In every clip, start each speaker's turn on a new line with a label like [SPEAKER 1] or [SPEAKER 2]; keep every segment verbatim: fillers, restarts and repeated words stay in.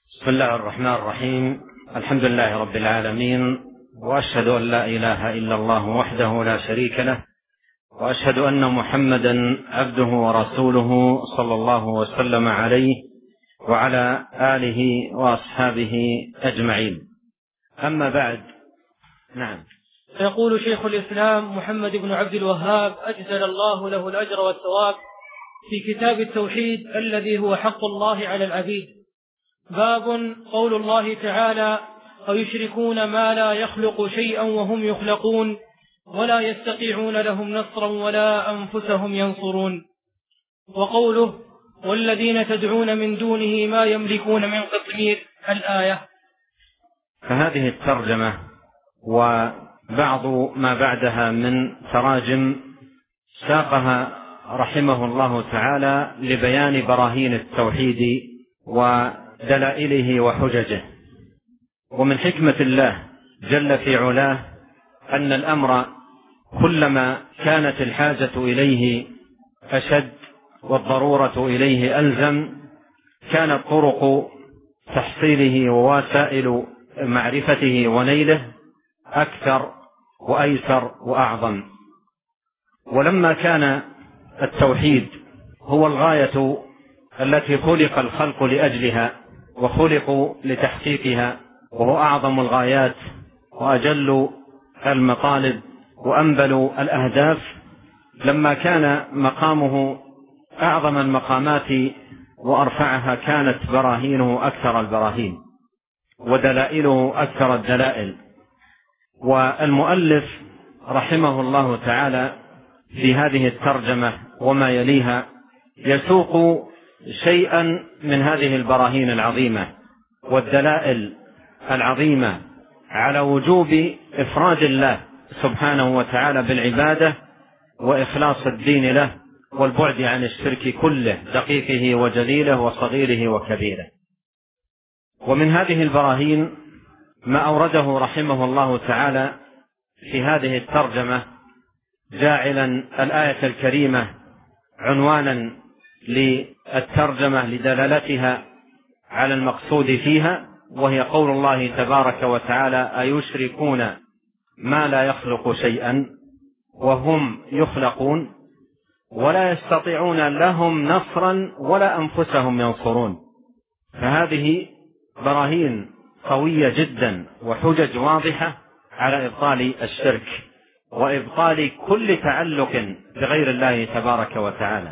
[SPEAKER 1] بسم الله الرحمن الرحيم. الحمد لله رب العالمين، وأشهد أن لا إله إلا الله وحده لا شريك له، وأشهد أن محمدا عبده ورسوله صلى الله وسلم عليه وعلى آله وأصحابه أجمعين. أما بعد. نعم.
[SPEAKER 2] يقول شيخ الإسلام محمد بن عبد الوهاب أجزل الله له الأجر والثواب في كتاب التوحيد الذي هو حق الله على العبيد: باب قول الله تعالى: ويشركون ما لا يخلق شيئا وهم يخلقون ولا يستطيعون لهم نصرا ولا أنفسهم ينصرون. وقوله: والذين تدعون من دونه ما يملكون من قطمير، الآية.
[SPEAKER 1] فهذه الترجمة وبعض ما بعدها من تراجم ساقها رحمه الله تعالى لبيان براهين التوحيد ودلائله وحججه. ومن حكمة الله جل في علاه أن الأمر كلما كانت الحاجة إليه أشد والضرورة إليه ألزم كانت طرق تحصيله ووسائل معرفته ونيله أكثر وأيسر وأعظم. ولما كان التوحيد هو الغاية التي خلق الخلق لأجلها وخلقوا لتحقيقها، وهو أعظم الغايات وأجل المطالب وأنبل الأهداف، لما كان مقامه أعظم المقامات وأرفعها كانت براهينه أكثر البراهين ودلائله أكثر الدلائل. والمؤلف رحمه الله تعالى في هذه الترجمة وما يليها يسوق شيئا من هذه البراهين العظيمة والدلائل العظيمة على وجوب إفراد الله سبحانه وتعالى بالعبادة وإخلاص الدين له والبعد عن الشرك كله، دقيقه وجليله وصغيره وكبيره. ومن هذه البراهين ما أورده رحمه الله تعالى في هذه الترجمة، جاعلا الآية الكريمة عنوانا للترجمة لدلالتها على المقصود فيها، وهي قول الله تبارك وتعالى: أيشركون ما لا يخلق شيئا وهم يخلقون ولا يستطيعون لهم نصرا ولا أنفسهم ينصرون. فهذه براهين قوية جدا وحجج واضحة على إبطال الشرك وإبطال كل تعلق بغير الله تبارك وتعالى.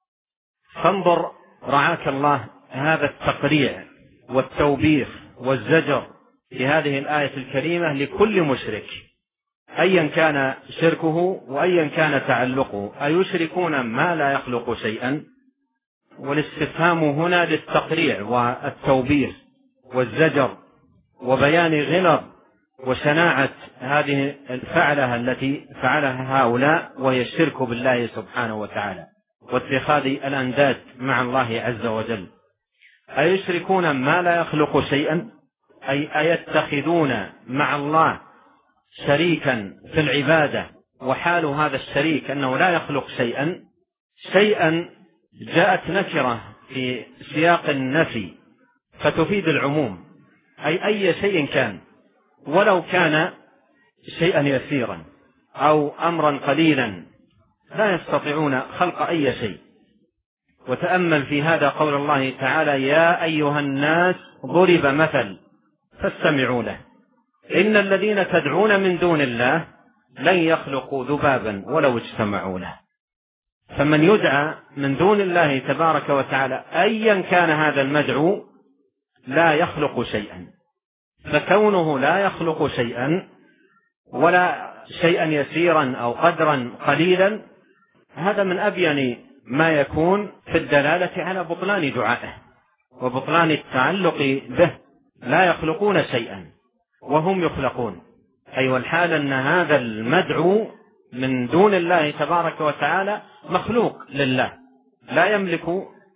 [SPEAKER 1] فانظر رعاك الله هذا التقريع والتوبيخ والزجر في هذه الآية الكريمة لكل مشرك أيا كان شركه وأيا كان تعلقه. أيشركون ما لا يخلق شيئا، والاستفهام هنا للتقريع والتوبيخ والزجر وبيان غلظ وشناعة هذه الفعلة التي فعلها هؤلاء، وهي الشرك بالله سبحانه وتعالى واتخاذ الأنداد مع الله عز وجل. أيشركون ما لا يخلق شيئا، أي أيتخذون مع الله شريكا في العبادة، وحال هذا الشريك أنه لا يخلق شيئا. شيئا جاءت نكرة في سياق النفي فتفيد العموم، أي أي شيء كان، ولو كان شيئا يسيرا أو أمرا قليلا لا يستطيعون خلق أي شيء. وتأمل في هذا قول الله تعالى: يا أيها الناس ضرب مثل فاستمعوا له إن الذين تدعون من دون الله لن يخلقوا ذبابا ولو اجتمعوا له. فمن يدعى من دون الله تبارك وتعالى أيا كان هذا المدعو لا يخلق شيئا، فكونه لا يخلق شيئا ولا شيئا يسيرا أو قدرا قليلا، هذا من أبين ما يكون في الدلالة على بطلان دعائه وبطلان التعلق به. لا يخلقون شيئا وهم يخلقون، أي والحال أن هذا المدعو من دون الله تبارك وتعالى مخلوق لله، لا يملك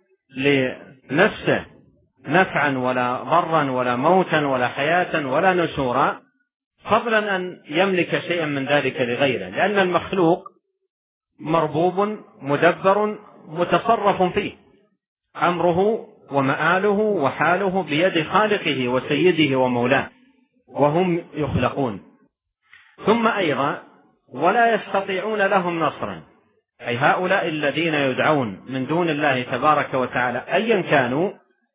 [SPEAKER 1] لنفسه نفعا ولا ضرا ولا موتا ولا حياة ولا نشورا، فضلا أن يملك شيئا من ذلك لغيره، لأن المخلوق مربوب مدبر متصرف فيه، أمره ومآله وحاله بيد خالقه وسيده ومولاه، وهم يخلقون. ثم أيضا ولا يستطيعون لهم نصرا، أي هؤلاء الذين يدعون من دون الله تبارك وتعالى أيا كانوا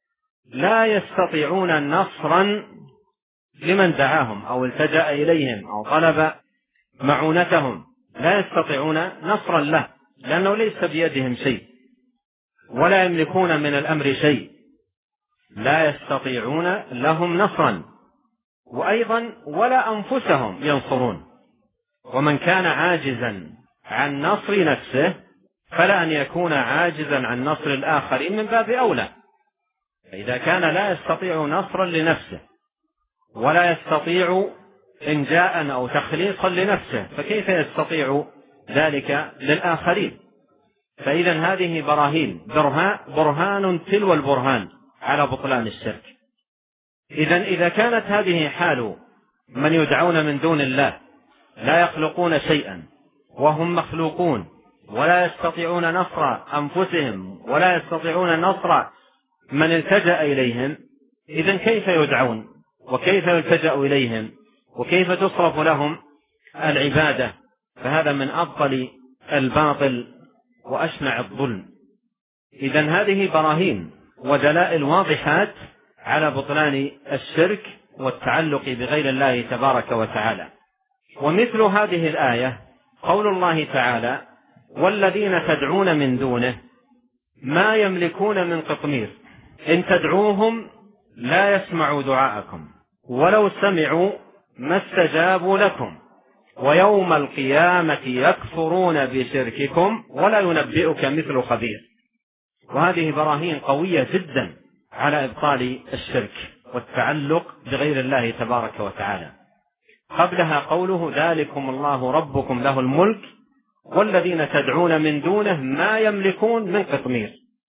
[SPEAKER 1] لا يستطيعون نصرا لمن دعاهم أو التجأ إليهم أو طلب معونتهم، لا يستطيعون نصرا له، لأنه ليس بيدهم شيء ولا يملكون من الأمر شيء، لا يستطيعون لهم نصرا، وأيضا ولا أنفسهم ينصرون. ومن كان عاجزا عن نصر نفسه فلا أن يكون عاجزا عن نصر الآخرين من باب أولى. فإذا كان لا يستطيع نصرا لنفسه ولا يستطيع إنجاء أو تخليصا لنفسه فكيف يستطيع ذلك للآخرين؟ فإذا هذه براهين برهان تلو البرهان على بطلان الشرك. إذا إذا كانت هذه حال من يدعون من دون الله لا يخلقون شيئا وهم مخلوقون ولا يستطيعون نصر أنفسهم ولا يستطيعون نصر من التجأ إليهم، إذن كيف يدعون وكيف يلتجأ إليهم وكيف تصرف لهم العبادة؟ فهذا من أبطل الباطل وأشنع الظلم. إذن هذه براهين ودلائل واضحات على بطلان الشرك والتعلق بغير الله تبارك وتعالى. ومثل هذه الآية قول الله تعالى: والذين تدعون من دونه ما يملكون من قطمير إن تدعوهم لا يسمعوا دعاءكم ولو سمعوا ما استجابوا لكم ويوم القيامة يكفرون بشرككم ولا ينبئك مثل خبير. وهذه براهين قوية جدا على إبطال الشرك والتعلق بغير الله تبارك وتعالى. قبلها قوله: ذلكم الله ربكم له الملك والذين تدعون من دونه ما يملكون من قطمير.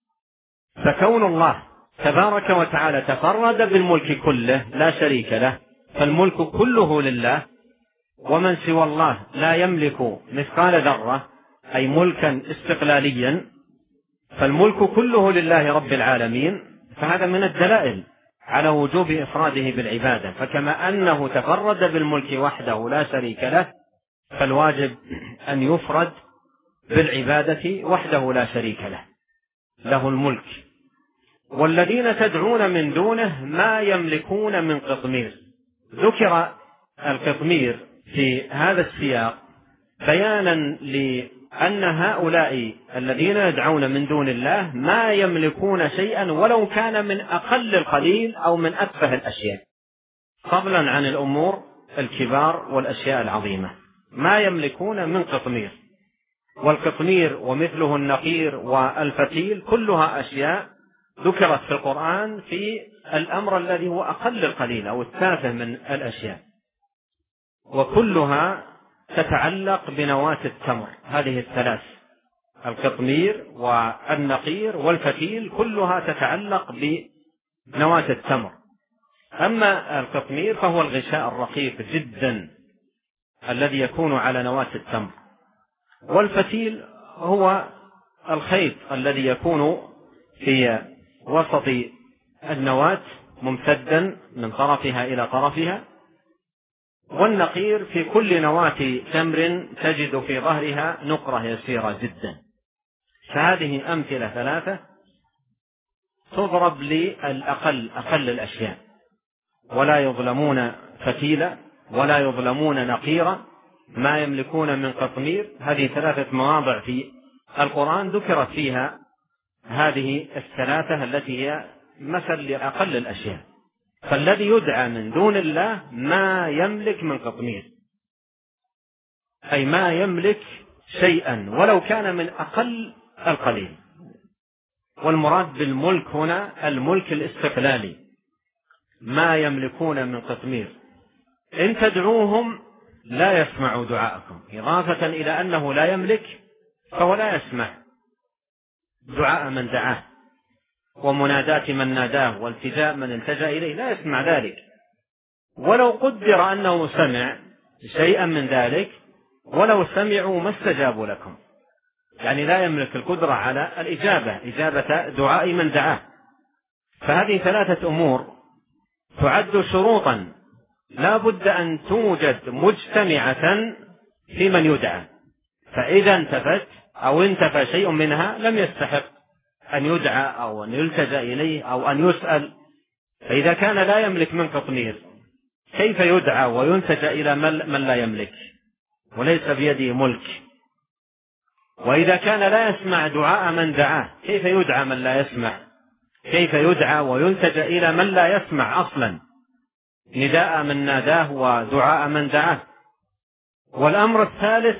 [SPEAKER 1] فكون الله تبارك وتعالى تفرد بالملك كله لا شريك له، فالملك كله لله، ومن سوى الله لا يملك مثقال ذرة أي ملكا استقلاليا، فالملك كله لله رب العالمين. فهذا من الدلائل على وجوب إفراده بالعبادة. فكما أنه تفرد بالملك وحده لا شريك له، فالواجب أن يفرد بالعبادة وحده لا شريك له، له الملك. والذين تدعون من دونه ما يملكون من قطمير. ذكر القطمير في هذا السياق بيانا لأن هؤلاء الذين يدعون من دون الله ما يملكون شيئا ولو كان من أقل القليل أو من أتفه الأشياء، فضلا عن الأمور الكبار والأشياء العظيمة. ما يملكون من قطمير. والقطمير ومثله النقير والفتيل كلها أشياء ذكرت في القرآن في الأمر الذي هو أقل القليل أو التافه من الأشياء، وكلها تتعلق بنواة التمر. هذه الثلاث: القطمير والنقير والفتيل كلها تتعلق بنواة التمر. أما القطمير فهو الغشاء الرقيق جدا الذي يكون على نواة التمر، والفتيل هو الخيط الذي يكون في وسط النواة ممتدا من طرفها إلى طرفها، والنقير في كل نواة تمر تجد في ظهرها نقرة يسيرة جدا. فهذه أمثلة ثلاثة تضرب للأقل أقل الأشياء، ولا يظلمون فتيلا ولا يظلمون نقيرا، ما يملكون من قطمير. هذه ثلاثة مواضع في القرآن ذكرت فيها هذه الثلاثة التي هي مثل لأقل الأشياء. فالذي يدعى من دون الله ما يملك من قطمير، أي ما يملك شيئا ولو كان من أقل القليل. والمراد بالملك هنا الملك الاستقلالي. ما يملكون من قطمير إن تدعوهم لا يسمعوا دعاءكم، إضافة إلى أنه لا يملك فهو لا يسمع دعاء من دعاه ومناداة من ناداه والتجاء من التجأ إليه، لا يسمع ذلك. ولو قدر أنه سمع شيئا من ذلك ولو سمعوا ما استجابوا لكم، يعني لا يملك القدرة على الإجابة إجابة دعاء من دعاه. فهذه ثلاثة أمور تعد شروطا لا بد أن توجد مجتمعة في من يدعى، فإذا انتفت أو انتفى شيء منها لم يستحق أن يدعى أو أن يلتجأ إليه أو أن يسأل. فإذا كان لا يملك من قطمير كيف يدعى ويلتجأ إلى من لا يملك وليس بيده ملك؟ وإذا كان لا يسمع دعاء من دعاه كيف يدعى من لا يسمع؟ كيف يدعى ويلتجأ إلى من لا يسمع أصلا نداء من ناداه ودعاء من دعاه؟ والأمر الثالث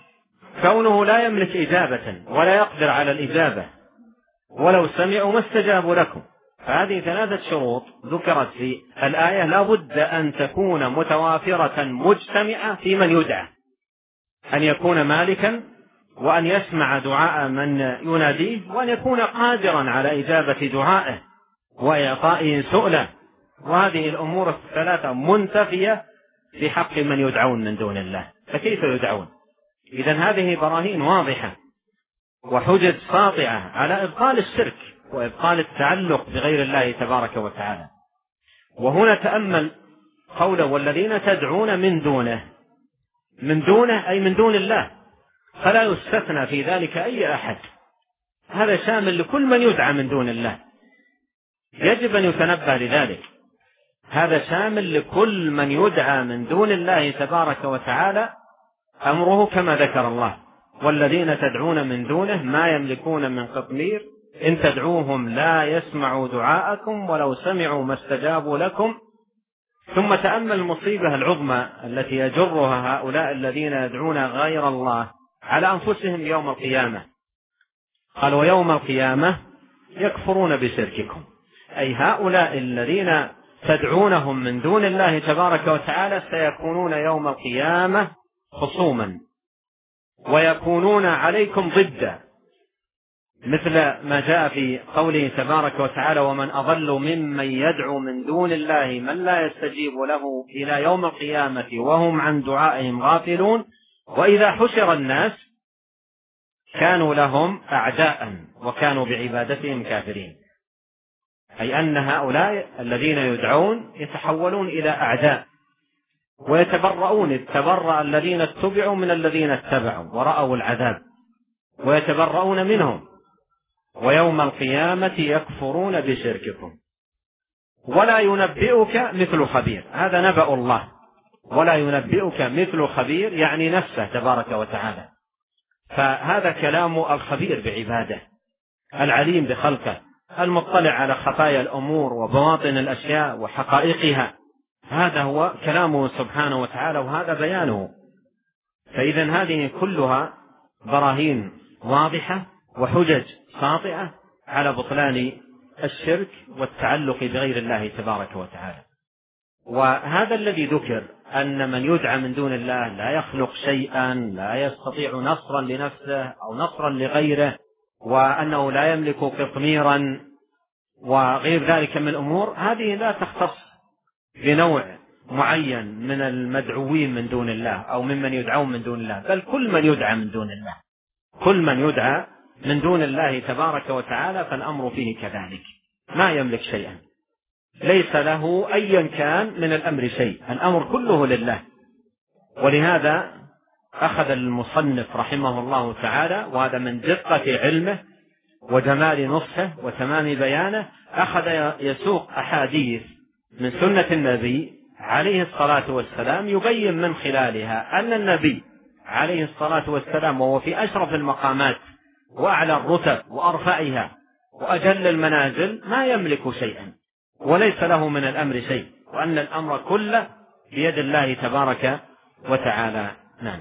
[SPEAKER 1] كونه لا يملك إجابة ولا يقدر على الإجابة، ولو سمعوا ما استجابوا لكم. فهذه ثلاثة شروط ذكرت في الآية لا بد أن تكون متوافرة مجتمعة في من يدعى، أن يكون مالكا وأن يسمع دعاء من يناديه وأن يكون قادرا على إجابة دعائه وإعطائه سؤله. وهذه الأمور الثلاثة منتفية في حق من يدعون من دون الله، فكيف يدعون؟ إذن هذه براهين واضحة وحجج ساطعة على إبطال الشرك وإبطال التعلق بغير الله تبارك وتعالى. وهنا تأمل قوله والذين تدعون من دونه، من دونه أي من دون الله، فلا يستثنى في ذلك أي أحد، هذا شامل لكل من يدعى من دون الله، يجب أن يتنبه لذلك. هذا شامل لكل من يدعى من دون الله تبارك وتعالى، أمره كما ذكر الله والذين تدعون من دونه ما يملكون من قطمير إن تدعوهم لا يسمعوا دعاءكم ولو سمعوا ما استجابوا لكم. ثم تأمل المصيبة العظمى التي يجرها هؤلاء الذين يدعون غير الله على أنفسهم يوم القيامة. قال ويوم القيامة يكفرون بشرككم، أي هؤلاء الذين تدعونهم من دون الله تبارك وتعالى سيكونون يوم القيامة خصوما ويكونون عليكم ضدا، مثل ما جاء في قوله تبارك وتعالى ومن أضل ممن يدعو من دون الله من لا يستجيب له إلى يوم القيامة وهم عن دعائهم غافلون وإذا حشر الناس كانوا لهم أعداء وكانوا بعبادتهم كافرين، أي أن هؤلاء الذين يدعون يتحولون إلى أعداء ويتبرؤون، يتبرأ الذين اتبعوا من الذين اتبعوا ورأوا العذاب ويتبرؤون منهم، ويوم القيامة يكفرون بشرككم ولا ينبئك مثل خبير. هذا نبأ الله، ولا ينبئك مثل خبير يعني نفسه تبارك وتعالى، فهذا كلام الخبير بعباده العليم بخلقه المطلع على خفايا الأمور وبواطن الأشياء وحقائقها، هذا هو كلامه سبحانه وتعالى وهذا بيانه. فإذا هذه كلها براهين واضحة وحجج ساطعة على بطلان الشرك والتعلق بغير الله تبارك وتعالى. وهذا الذي ذكر أن من يدعى من دون الله لا يخلق شيئا، لا يستطيع نصرا لنفسه أو نصرا لغيره، وأنه لا يملك قطميرا وغير ذلك من الأمور، هذه لا تختص بنوع معين من المدعوين من دون الله أو ممن يدعون من دون الله، بل كل من يدعى من دون الله، كل من يدعى من دون الله تبارك وتعالى فالأمر فيه كذلك، ما يملك شيئا، ليس له أيا كان من الأمر شيء، الأمر كله لله. ولهذا أخذ المصنف رحمه الله تعالى، وهذا من دقة علمه وجمال نصحه وتمام بيانه، أخذ يسوق أحاديث من سنة النبي عليه الصلاة والسلام يبين من خلالها أن النبي عليه الصلاة والسلام وهو في أشرف المقامات وأعلى الرتب وأرفعها وأجل المنازل ما يملك شيئا وليس له من الأمر شيء، وأن الأمر كله بيد الله تبارك وتعالى. نعم.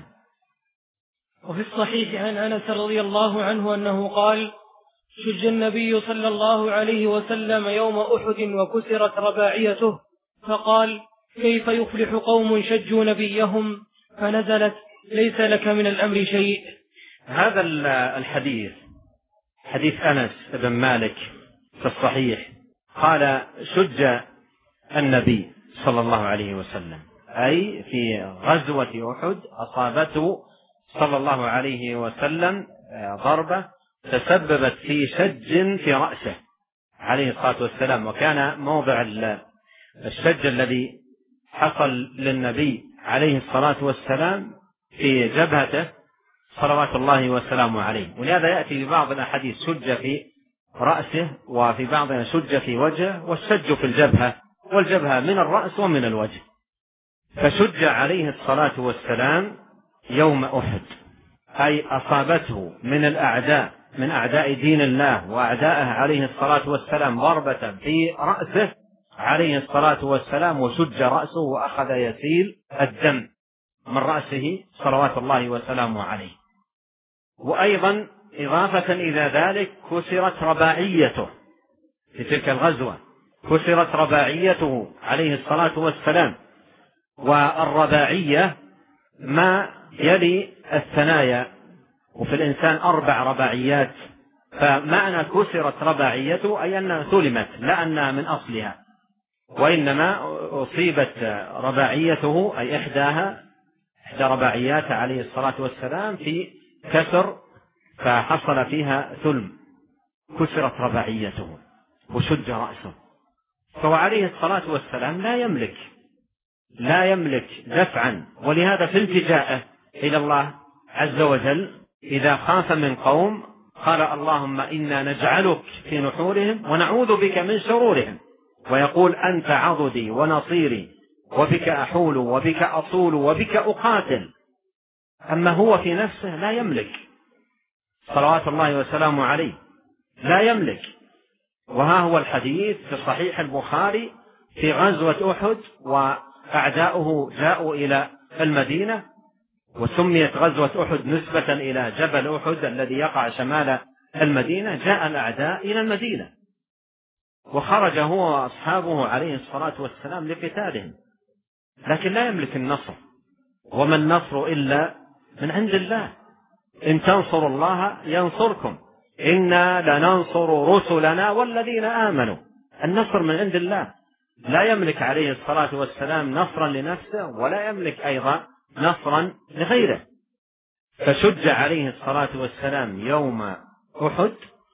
[SPEAKER 2] وفي الصحيح عن أنس رضي الله عنه أنه قال شج النبي صلى الله عليه وسلم يوم أحد وكسرت رباعيته فقال كيف يفلح قوم شجوا نبيهم، فنزلت ليس لك من الأمر شيء.
[SPEAKER 1] هذا الحديث حديث أنس بن مالك في الصحيح قال شج النبي صلى الله عليه وسلم، أي في غزوة أحد أصابته صلى الله عليه وسلم ضربة تسببت في شج في رأسه، عليه الصلاة والسلام. وكان موضع الشج الذي حصل للنبي عليه الصلاة والسلام في جبهته صلوات الله وسلامه عليه، ولهذا يأتي في بعض الأحاديث شج في رأسه، وفي بعضها شج في وجهه، والشج في الجبهة، والجبهة من الرأس ومن الوجه. فشج عليه الصلاة والسلام يوم أحد، أي أصابته من الأعداء من أعداء دين الله وأعدائه عليه الصلاة والسلام ضربة في رأسه عليه الصلاة والسلام، وشج رأسه وأخذ يسيل الدم من رأسه صلوات الله وسلامه عليه. وأيضا إضافة إلى ذلك كسرت رباعيته في تلك الغزوة، كسرت رباعيته عليه الصلاة والسلام. والرباعية ما يلي الثنايا، وفي الإنسان أربع رباعيات، فمعنى كسرت رباعيته أي أنها سلمت، لا أنها من أصلها، وإنما أصيبت رباعيته أي إحداها إحدى رباعيات عليه الصلاة والسلام في كسر، فحصل فيها ثلم، كسرت رباعيته وشج رأسه. فهو عليه الصلاة والسلام لا يملك لا يملك دفعا، ولهذا في التجائه إلى الله عز وجل إذا خاف من قوم قال اللهم إنا نجعلك في نحورهم ونعوذ بك من شرورهم، ويقول أنت عضدي ونصيري وبك أحول وبك أصول وبك أقاتل. أما هو في نفسه لا يملك صلوات الله وسلامه عليه، لا يملك. وها هو الحديث في صحيح البخاري في غزوة أحد، وأعداؤه جاءوا إلى المدينة، وسميت غزوة أحد نسبة إلى جبل أحد الذي يقع شمال المدينة. جاء الأعداء إلى المدينة، وخرج هو وأصحابه عليه الصلاة والسلام لقتالهم، لكن لا يملك النصر، وما النصر إلا من عند الله. إن تنصروا الله ينصركم، إنا لننصر رسلنا والذين آمنوا. النصر من عند الله، لا يملك عليه الصلاة والسلام نصرا لنفسه، ولا يملك أيضا نصرا لغيره. فشج عليه الصلاة والسلام يوم أحد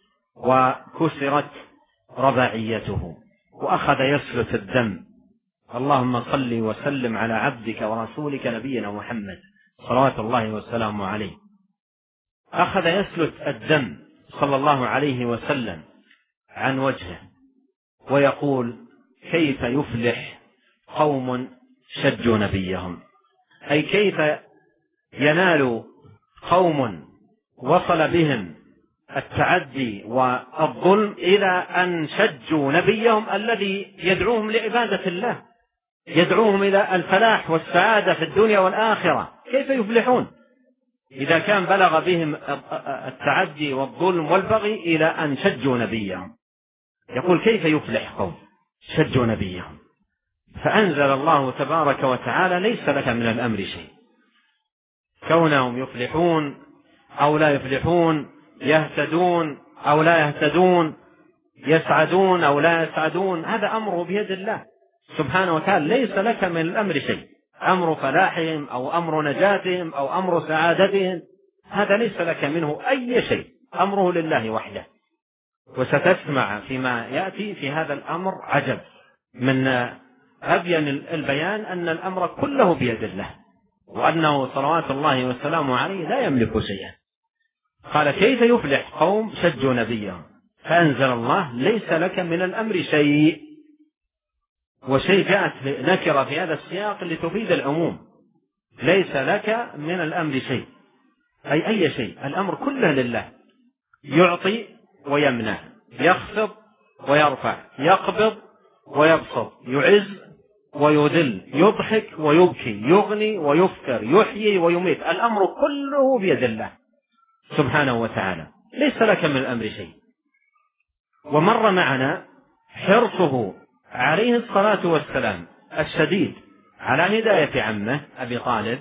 [SPEAKER 1] وكسرت رباعيته وأخذ يسلت الدم. اللهم صل وسلم على عبدك ورسولك نبينا محمد صلوات الله وسلامه عليه. أخذ يسلت الدم صلى الله عليه وسلم عن وجهه، ويقول كيف يفلح قوم شجوا نبيهم، أي كيف ينال قوم وصل بهم التعدي والظلم إلى أن شجوا نبيهم الذي يدعوهم لعبادة الله، يدعوهم إلى الفلاح والسعادة في الدنيا والآخرة. كيف يفلحون إذا كان بلغ بهم التعدي والظلم والبغي إلى أن شجوا نبيهم؟ يقول كيف يفلح قوم شجوا نبيهم. فأنزل الله تبارك وتعالى ليس لك من الأمر شيء، كونهم يفلحون أو لا يفلحون، يهتدون أو لا يهتدون، يسعدون أو لا يسعدون، هذا أمره بيد الله سبحانه وتعالى، ليس لك من الأمر شيء. أمر فلاحهم أو أمر نجاتهم أو أمر سعادتهم هذا ليس لك منه أي شيء، أمره لله وحده. وستسمع فيما يأتي في هذا الأمر عجب من أبين البيان أن الأمر كله بيد الله، وأنه صلوات الله وسلامه عليه لا يملك شيئا. قال كيف يفلح قوم شجوا نبيهم، فأنزل الله ليس لك من الأمر شيء. وشيء جاءت نكرة في هذا السياق لتفيد العموم، ليس لك من الأمر شيء أي أي شيء، الأمر كله لله، يعطي ويمنع، يخفض ويرفع، يقبض ويبسط، يعز ويذل، يضحك ويبكي، يغني ويفكر، يحيي ويميت، الأمر كله بيد الله سبحانه وتعالى، ليس لك من الأمر شيء. ومر معنا حرصه عليه الصلاة والسلام الشديد على هداية عمه أبي طالب،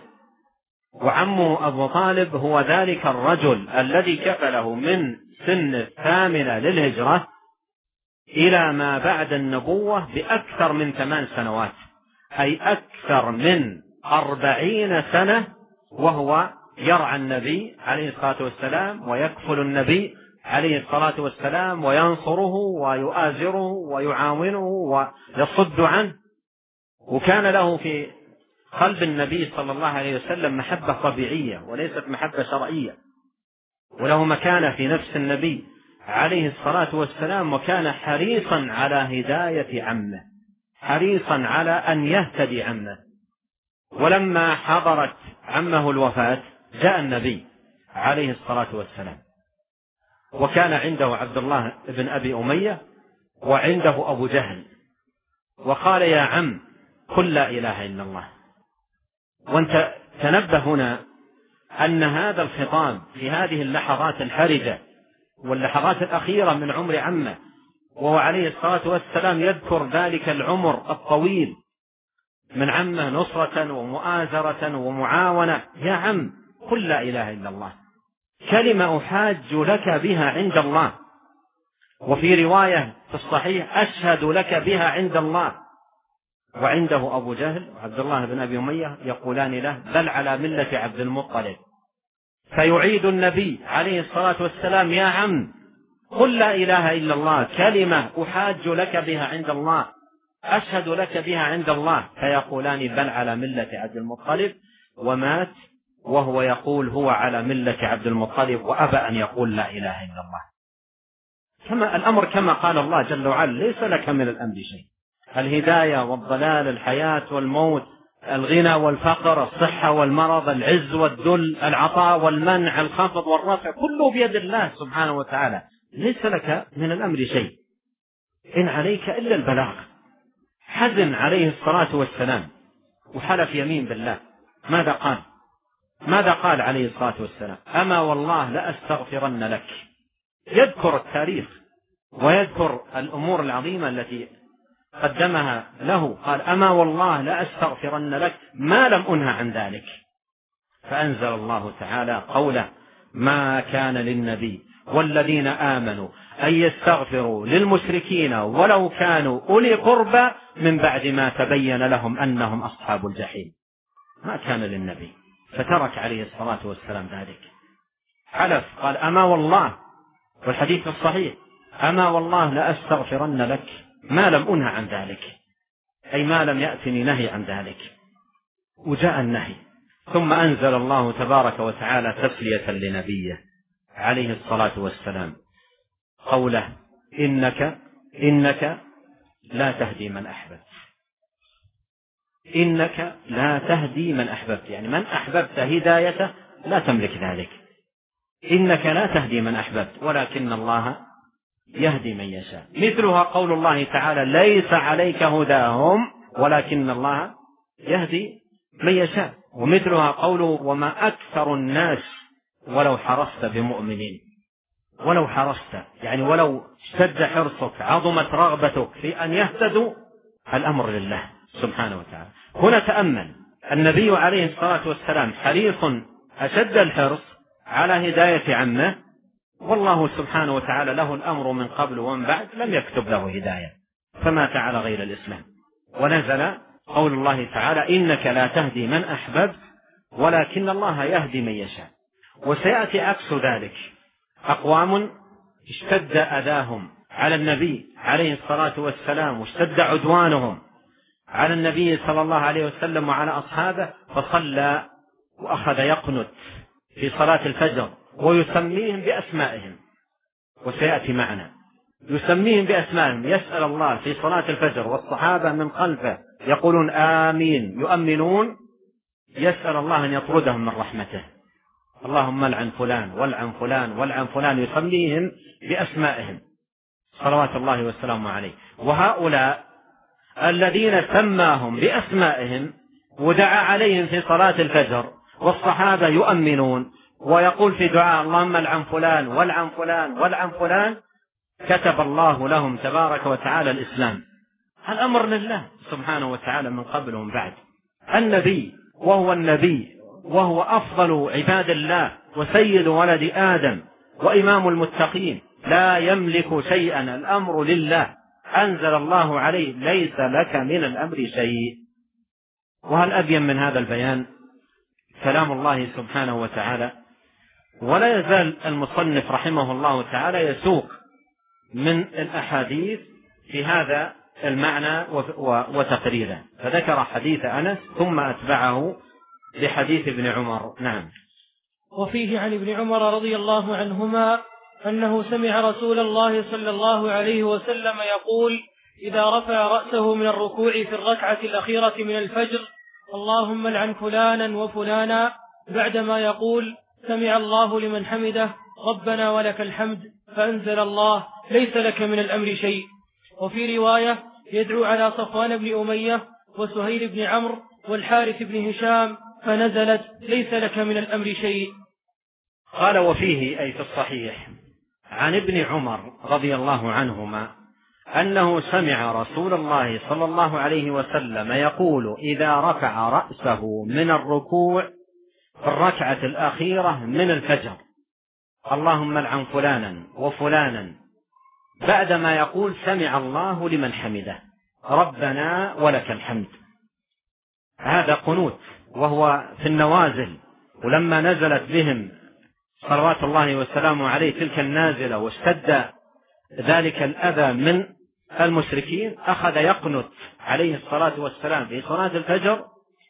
[SPEAKER 1] وعمه أبو طالب هو ذلك الرجل الذي كفله من سن الثامنة للهجرة إلى ما بعد النبوة بأكثر من ثمان سنوات، أي أكثر من أربعين سنة وهو يرعى النبي عليه الصلاة والسلام ويكفل النبي عليه الصلاة والسلام وينصره ويؤازره ويعاونه ويصد عنه، وكان له في قلب النبي صلى الله عليه وسلم محبة طبيعية وليست محبة شرعية، وله مكانة في نفس النبي عليه الصلاة والسلام، وكان حريصا على هداية عمه، حريصا على أن يهتدي عمه. ولما حضرت عمه الوفاة جاء النبي عليه الصلاة والسلام، وكان عنده عبد الله بن أبي أمية وعنده أبو جهل، وقال: يا عم قل لا إله إلا الله. وانت تنبه هنا أن هذا الخطاب في هذه اللحظات الحرجة واللحظات الأخيرة من عمر عمه، وهو عليه الصلاة والسلام يذكر ذلك العمر الطويل من عمه نصرة ومؤازرة ومعاونة. يا عم قل لا إله إلا الله، كلمة أحاج لك بها عند الله، وفي رواية في الصحيح أشهد لك بها عند الله. وعنده أبو جهل وعبد الله بن أبي أمية يقولان له: بل على ملة عبد المطلب. فيعيد النبي عليه الصلاة والسلام: يا عم قل لا إله إلا الله، كلمة أحاج لك بها عند الله، أشهد لك بها عند الله. فيقولان: بل على ملة عبد المطلب. ومات وهو يقول هو على ملة عبد المطلب، وأبى أن يقول لا إله إلا الله. كما الأمر كما قال الله جل وعلا: ليس لك من الأمر شيء. الهداية والضلال، الحياة والموت، الغنى والفقر، الصحة والمرض، العز والذل، العطاء والمنع، الخفض والرفع، كله بيد الله سبحانه وتعالى. ليس لك من الأمر شيء، إن عليك إلا البلاغ. حزن عليه الصلاة والسلام وحلف يمين بالله. ماذا قال؟ ماذا قال عليه الصلاة والسلام؟ أما والله لأستغفرن لك. يذكر التاريخ ويذكر الأمور العظيمة التي قدمها له. قال: أما والله لأستغفرن لك ما لم أنه عن ذلك. فأنزل الله تعالى قوله: ما كان للنبي والذين آمنوا أن يستغفروا للمشركين ولو كانوا أولي قربى من بعد ما تبين لهم أنهم أصحاب الجحيم. ما كان للنبي، فترك عليه الصلاة والسلام ذلك. حلف قال: أما والله، والحديث الصحيح: أما والله لأستغفرن لك ما لم أنه عن ذلك، أي ما لم يأتني نهي عن ذلك. وجاء النهي، ثم أنزل الله تبارك وتعالى تسلية لنبيه عليه الصلاة والسلام قوله: إنك إنك لا تهدي من أحببت. إنك لا تهدي من أحببت، يعني من أحببت هدايته لا تملك ذلك. إنك لا تهدي من أحببت ولكن الله يهدي من يشاء. مثلها قول الله تعالى: ليس عليك هداهم ولكن الله يهدي من يشاء. ومثلها قوله: وما أكثر الناس ولو حرصت بمؤمنين. ولو حرصت يعني ولو اشتد حرصك، عظمت رغبتك في أن يهتدوا، الأمر لله سبحانه وتعالى. هنا تأمل النبي عليه الصلاة والسلام حريص أشد الحرص على هداية عمه، والله سبحانه وتعالى له الأمر من قبل ومن بعد، لم يكتب له هداية فمات على غير الإسلام. ونزل قول الله تعالى: إنك لا تهدي من أحببت ولكن الله يهدي من يشاء. وسيأتي عكس ذلك، أقوام اشتد أذاهم على النبي عليه الصلاة والسلام واشتد عدوانهم على النبي صلى الله عليه وسلم وعلى أصحابه، فصلى وأخذ يقنت في صلاة الفجر ويسميهم بأسمائهم. وسيأتي معنا يسميهم بأسمائهم، يسأل الله في صلاة الفجر والصحابة من خلفه يقولون آمين يؤمنون، يسأل الله أن يطردهم من رحمته. اللهم لعن فلان والعن فلان والعن فلان، يسميهم بأسمائهم صلوات الله وسلامه عليه. وهؤلاء الذين سماهم بأسمائهم ودعا عليهم في صلاة الفجر والصحابة يؤمنون، ويقول في دعاء: اللهم لعن فلان والعن فلان والعن فلان، كتب الله لهم تبارك وتعالى الإسلام. الأمر لله سبحانه وتعالى من قبل ومن بعد. النبي وهو النبي وهو أفضل عباد الله وسيد ولد آدم وإمام المتقين لا يملك شيئا، الأمر لله. أنزل الله عليه: ليس لك من الأمر شيء. وهل أبين من هذا البيان كلام الله سبحانه وتعالى ولا يزال المصنف رحمه الله تعالى يسوق من الأحاديث في هذا المعنى وتقريره، فذكر حديث أنس ثم أتبعه بحديث ابن عمر. نعم.
[SPEAKER 2] وفيه عن ابن عمر رضي الله عنهما أنه سمع رسول الله صلى الله عليه وسلم يقول إذا رفع رأسه من الركوع في الركعة الأخيرة من الفجر اللهم لعن فلانا وفلانا، بعدما يقول سمع الله لمن حمده ربنا ولك الحمد، فأنزل الله ليس لك من الأمر شيء. وفي رواية يدعو على صفوان بن أمية وسهيل بن عمرو والحارث بن هشام، فنزلت ليس لك من الأمر شيء.
[SPEAKER 1] قال وفيه أي في الصحيح عن ابن عمر رضي الله عنهما أنه سمع رسول الله صلى الله عليه وسلم يقول إذا رفع رأسه من الركوع في الركعة الأخيرة من الفجر اللهم لعن فلانا وفلانا، بعدما يقول سمع الله لمن حمده ربنا ولك الحمد. هذا قنوت وهو في النوازل، ولما نزلت بهم صلوات الله والسلام عليه تلك النازلة واشتد ذلك الأذى من المشركين أخذ يقنت عليه الصلاة والسلام في صلاة الفجر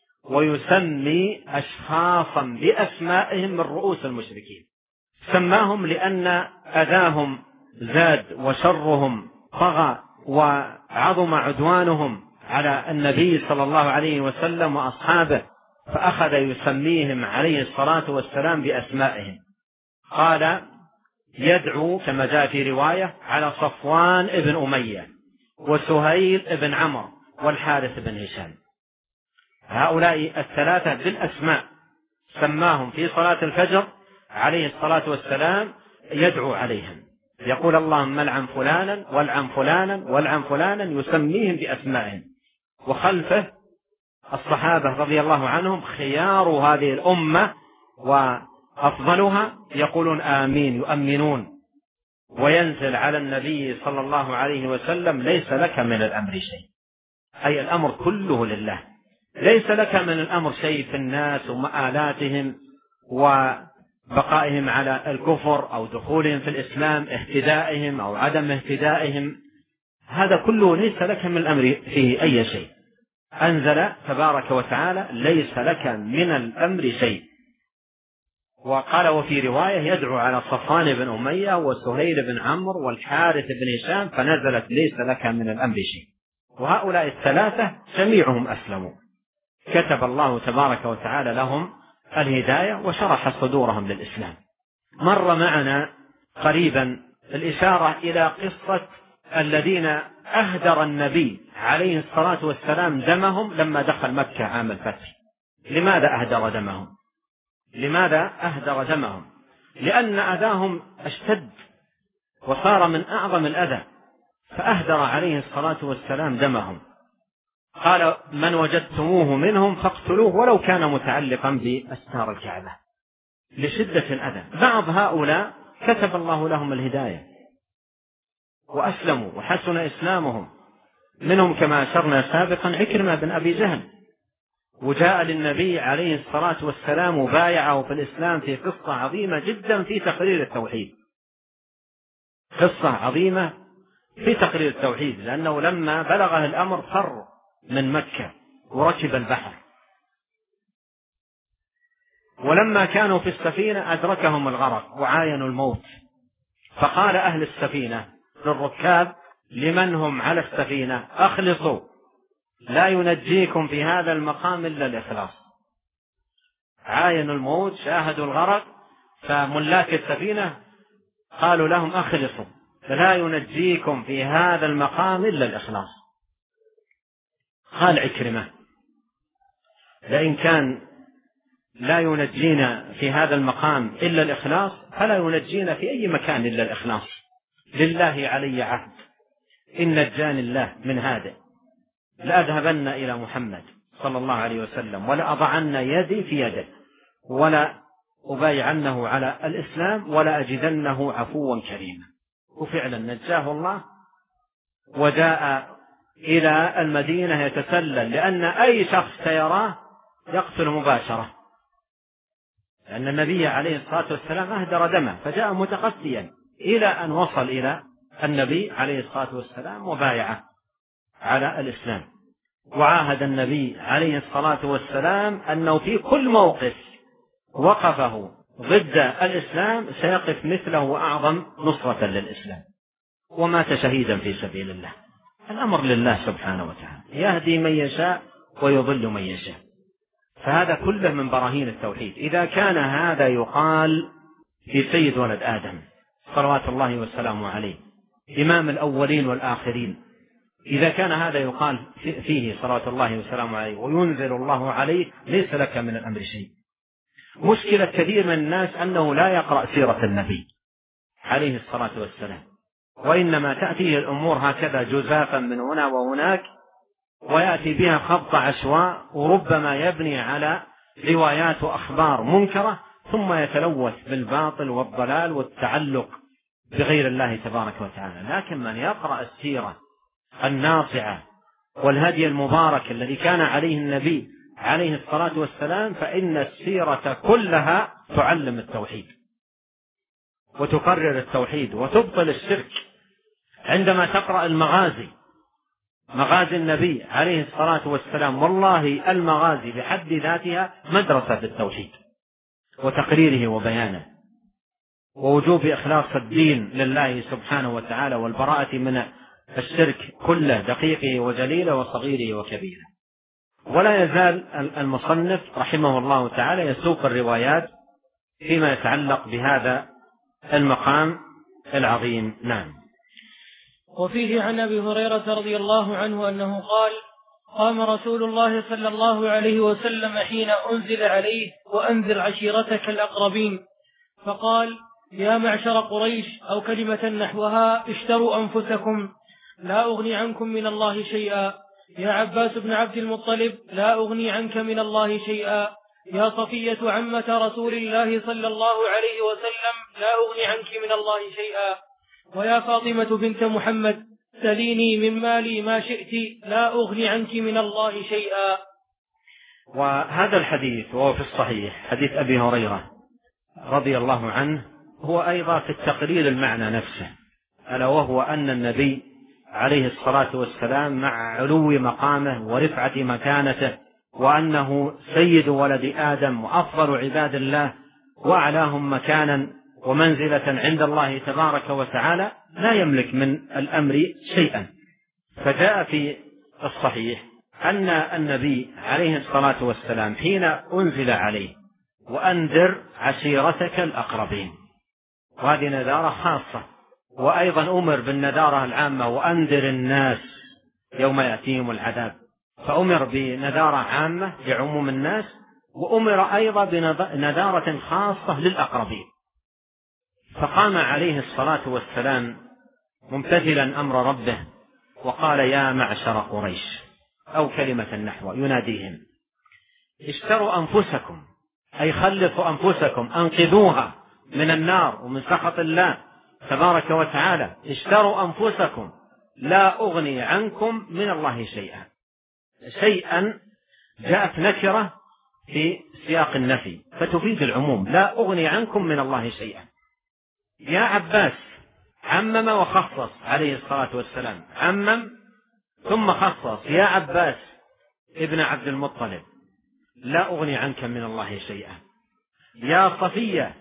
[SPEAKER 1] ويسمي أشخاصا بأسمائهم من رؤوس المشركين. سماهم لأن أذاهم زاد وشرهم طغى وعظم عدوانهم على النبي صلى الله عليه وسلم وأصحابه، فأخذ يسميهم عليه الصلاة والسلام بأسمائهم. قال يدعو كما جاء في رواية على صفوان ابن أمية وسهيل ابن عمرو والحارث بن هشام، هؤلاء الثلاثة بالأسماء سماهم في صلاة الفجر عليه الصلاة والسلام، يدعو عليهم يقول اللهم لعن فلانا والعن فلانا والعن فلانا، يسميهم بأسمائهم. وخلفه الصحابة رضي الله عنهم خيار هذه الأمة وأفضلها يقولون آمين يؤمنون، وينزل على النبي صلى الله عليه وسلم ليس لك من الأمر شيء، أي الأمر كله لله، ليس لك من الأمر شيء في الناس ومآلاتهم وبقائهم على الكفر أو دخولهم في الإسلام، اهتدائهم أو عدم اهتدائهم، هذا كله ليس لك من الأمر فيه أي شيء. أنزل تبارك وتعالى ليس لك من الأمر شيء. وقال وفي رواية يدعو على صفوان بن أمية وسهيل بن عمرو والحارث بن هشام، فنزلت ليس لك من الأمر شيء. وهؤلاء الثلاثة جميعهم أسلموا، كتب الله تبارك وتعالى لهم الهداية وشرح صدورهم للإسلام. مر معنا قريبا الإشارة إلى قصة الذين أهدر النبي عليه الصلاة والسلام دمهم لما دخل مكة عام الفتح. لماذا أهدر دمهم؟ لماذا أهدر دمهم؟ لأن أذاهم اشتد وصار من أعظم الأذى، فأهدر عليه الصلاة والسلام دمهم. قال من وجدتموه منهم فاقتلوه ولو كان متعلقا بأستار الكعبة، لشدة الأذى. بعض هؤلاء كتب الله لهم الهداية وأسلموا وحسن إسلامهم، منهم كما أشرنا سابقا عكرمة بن أبي جهل، وجاء للنبي عليه الصلاة والسلام وبايعه في الإسلام في قصة عظيمة جدا في تقرير التوحيد، قصة عظيمة في تقرير التوحيد، لأنه لما بلغه الأمر فر من مكة وركب البحر، ولما كانوا في السفينة أدركهم الغرق وعاينوا الموت، فقال أهل السفينة للركاب لمن هم على السفينة أخلصوا لا ينجيكم في هذا المقام إلا الإخلاص. عاينوا الموت، شاهدوا الغرق، فملاك السفينة قالوا لهم أخلصوا فلا ينجيكم في هذا المقام إلا الإخلاص. قال عكرمة لئن كان لا ينجينا في هذا المقام إلا الإخلاص فلا ينجينا في أي مكان إلا الإخلاص. لله علي عهد إن نجاني الله من هذا لأذهبن إلى محمد صلى الله عليه وسلم ولا أضعن يدي في يده ولا أبايعنه على الإسلام ولا أجدنه عفوا كريما. وفعلا نجاه الله وجاء إلى المدينة يتسلل، لأن أي شخص سيراه يقتل مباشرة، لأن النبي عليه الصلاة والسلام أهدر دمه فجاء متقسيا إلى أن وصل إلى النبي عليه الصلاة والسلام وبايعه على الإسلام. وعاهد النبي عليه الصلاة والسلام أنه في كل موقف وقفه ضد الإسلام سيقف مثله وأعظم نصرة للإسلام، ومات شهيدا في سبيل الله. الأمر لله سبحانه وتعالى، يهدي من يشاء ويضل من يشاء. فهذا كله من براهين التوحيد. إذا كان هذا يقال في سيد ولد آدم صلوات الله والسلام عليه، إمام الأولين والآخرين، إذا كان هذا يقال فيه صلوات الله والسلام عليه وينزل الله عليه، ليس لك من الأمر شيء. مشكلة كثير من الناس أنه لا يقرأ سيرة النبي عليه الصلاة والسلام، وإنما تأتيه الأمور هكذا جزافا من هنا وهناك، ويأتي بها خبط عشواء، وربما يبني على روايات وأخبار منكرة، ثم يتلوث بالباطل والضلال والتعلق بغير الله تبارك وتعالى. لكن من يقرأ السيرة الناصعة والهدي المبارك الذي كان عليه النبي عليه الصلاة والسلام، فإن السيرة كلها تعلم التوحيد وتقرر التوحيد وتبطل الشرك. عندما تقرأ المغازي، مغازي النبي عليه الصلاة والسلام، والله المغازي بحد ذاتها مدرسة في التوحيد وتقريره وبيانه، ووجوب إخلاص الدين لله سبحانه وتعالى والبراءة من الشرك كله، دقيقه وجليله وصغيره وكبيره. ولا يزال المصنف رحمه الله تعالى يسوق الروايات فيما يتعلق بهذا المقام العظيم. نعم.
[SPEAKER 2] وفيه عن أبي هريرة رضي الله عنه أنه قال: قام رسول الله صلى الله عليه وسلم حين أنزل عليه: وأنذر عشيرتك الأقربين، فقال: يا معشر قريش، أو كلمة نحوها: اشتروا أنفسكم، لا أغني عنكم من الله شيئا. يا عباس بن عبد المطلب، لا أغني عنك من الله شيئا. يا صفية عمة رسول الله صلى الله عليه وسلم، لا أغني عنك من الله شيئا. ويا فاطمة بنت محمد، سليني من مالي ما شئت، لا أغني عنك من الله شيئا.
[SPEAKER 1] وهذا الحديث وهو في الصحيح حديث أبي هريرة رضي الله عنه، هو أيضا في التقرير المعنى نفسه، ألا وهو أن النبي عليه الصلاة والسلام مع علو مقامه ورفعة مكانته، وأنه سيد ولد آدم وأفضل عباد الله وأعلاهم مكانا ومنزلة عند الله تبارك وتعالى، لا يملك من الأمر شيئا. فجاء في الصحيح أن النبي عليه الصلاة والسلام حين أنزل عليه: وأنذر عشيرتك الأقربين، وهذه نذارة خاصة. وأيضا أمر بالنذارة العامة: وأنذر الناس يوم يأتيهم العذاب، فأمر بنذارة عامة لعموم الناس، وأمر أيضا بنذارة خاصة للأقربين. فقام عليه الصلاة والسلام ممتثلا أمر ربه وقال: يا معشر قريش، أو كلمة نحو يناديهم: اشتروا أنفسكم، أي خلصوا أنفسكم، أنقذوها من النار ومن سخط الله تبارك وتعالى. اشتروا أنفسكم، لا أغني عنكم من الله شيئا. شيئا جاءت نكرة في سياق النفي فتفيد العموم: لا أغني عنكم من الله شيئا. يا عباس، عمم وخصص عليه الصلاة والسلام، عمم ثم خصص: يا عباس ابن عبد المطلب، لا أغني عنك من الله شيئا. يا صفية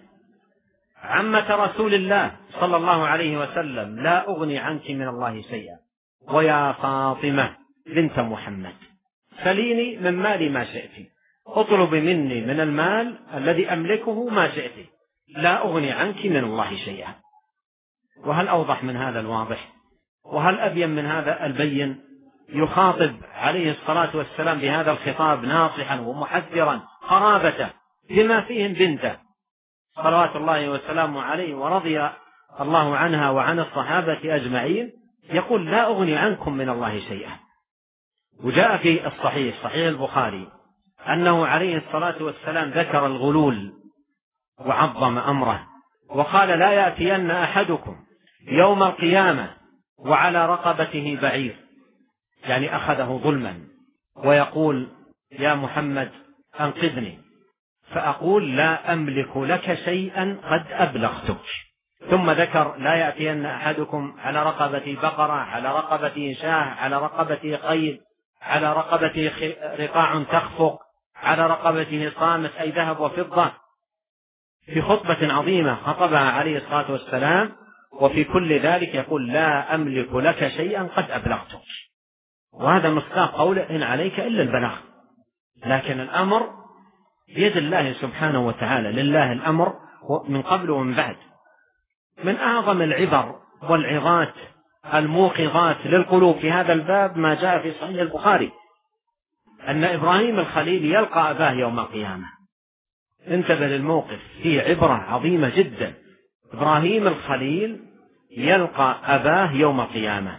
[SPEAKER 1] عمة رسول الله صلى الله عليه وسلم، لا أغني عنك من الله شيئا. ويا فاطمة بنت محمد، سليني من مالي ما شئت، اطلب مني من المال الذي أملكه ما شئت، لا أغني عنك من الله شيئا. وهل أوضح من هذا الواضح؟ وهل أبين من هذا البين؟ يخاطب عليه الصلاة والسلام بهذا الخطاب ناصحا ومحذرا قرابته بما فيهم بنته صلوات الله وسلامه عليه، ورضي الله عنها وعن الصحابة أجمعين، يقول: لا أغني عنكم من الله شيئا. وجاء في الصحيح صحيح البخاري أنه عليه الصلاة والسلام ذكر الغلول وعظم أمره، وقال: لا يأتين أحدكم يوم القيامة وعلى رقبته بعير، يعني أخذه ظلما، ويقول: يا محمد أنقذني، فأقول لا أملك لك شيئا قد أبلغتك. ثم ذكر لا يأتين أحدكم على رقبة بقرة، على رقبة شاه، على رقبة خيل، على رقبته رقاع تخفق، على رقبته صامت أي ذهب وفضة، في خطبة عظيمة خطبها عليه الصلاة والسلام. وفي كل ذلك يقول لا أملك لك شيئا قد أبلغتك، وهذا مصداق قوله إن عليك إلا البلاغ. لكن الأمر بيد الله سبحانه وتعالى، لله الأمر من قبل ومن بعد. من أعظم العبر والعظات الموقظات للقلوب في هذا الباب ما جاء في صحيح البخاري أن إبراهيم الخليل يلقى أباه يوم القيامة. انتبه للموقف، فيه عبرة عظيمة جدا. إبراهيم الخليل يلقى أباه يوم القيامة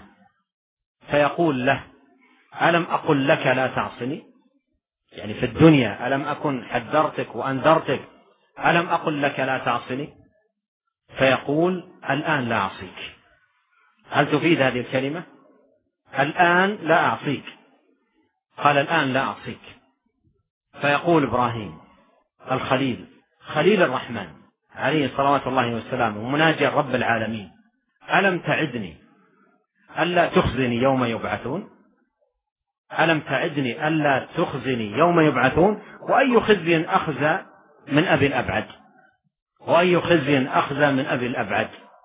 [SPEAKER 1] فيقول له ألم أقل لك لا تعصني؟ يعني في الدنيا ألم أكن حذرتك وأنذرتك؟ ألم أقل لك لا تعصني؟ فيقول الآن لا أعصيك. هل تفيد هذه الكلمة؟ الآن لا أعصيك. قال الآن لا أعصيك. فيقول إبراهيم الخليل خليل الرحمن عليه صلوات الله والسلام ومناجي رب العالمين ألم تعدني ألا تخزني يوم يبعثون؟ ألم تعدني ألا تخزني يوم يبعثون؟ وأي خزي أخزى من أبي الأبعد، وأي خزي أخزى من أبي الأبعد؟